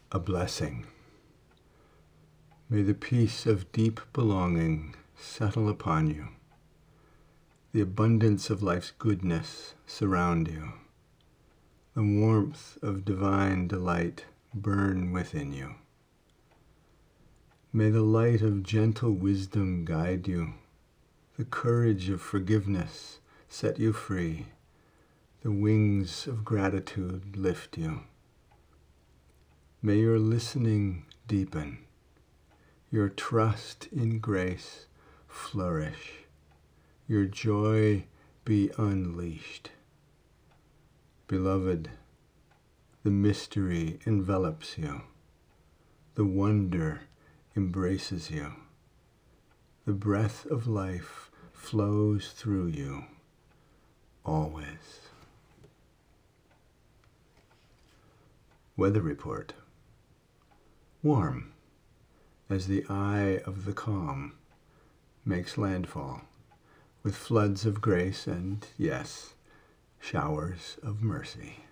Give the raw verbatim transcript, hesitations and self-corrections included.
a blessing. May the peace of deep belonging settle upon you. The abundance of life's goodness surround you. The warmth of divine delight burn within you. May the light of gentle wisdom guide you. The courage of forgiveness set you free. The wings of gratitude lift you. May your listening deepen. Your trust in grace flourish. Your joy be unleashed. Beloved, the mystery envelops you. The wonder embraces you. The breath of life flows through you, always. Weather report. Warm, as the eye of the calm makes landfall, with floods of grace and, yes, showers of mercy.